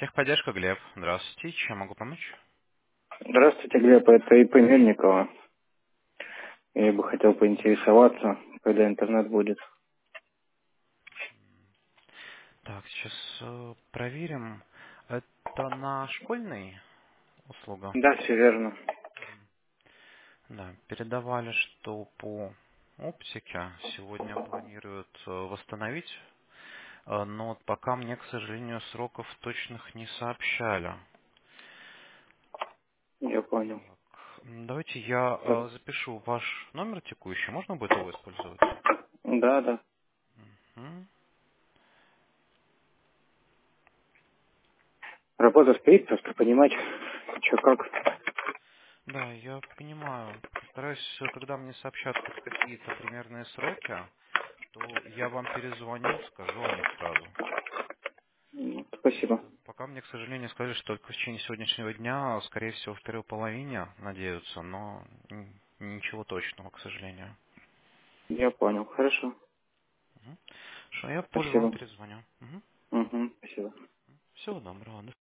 Техподдержка, Глеб. Здравствуйте. Чем могу помочь? Здравствуйте, Глеб, это ИП Мельникова. Я бы хотел поинтересоваться, когда интернет будет. Так, сейчас проверим. Это на школьной услуга? Да, все верно. Да, передавали, что по оптике сегодня планируют восстановить, но вот пока мне, к сожалению, сроков точных не сообщали. Я понял. Так, давайте я запишу ваш номер текущий. Можно будет его использовать? Да, да. Мгм. Работа стоит, просто понимать, что как. Да, я понимаю. Постараюсь, когда мне сообщат хоть какие-то примерные сроки, то я вам перезвоню, скажу о них сразу. Спасибо. Пока мне, к сожалению, сказали, что только в течение сегодняшнего дня, скорее всего, в первой половине надеются, но ничего точного, к сожалению. Я понял. Хорошо. Мгм. Что, я позже вам Спасибо. перезвоню. Угу, спасибо. Всего доброго.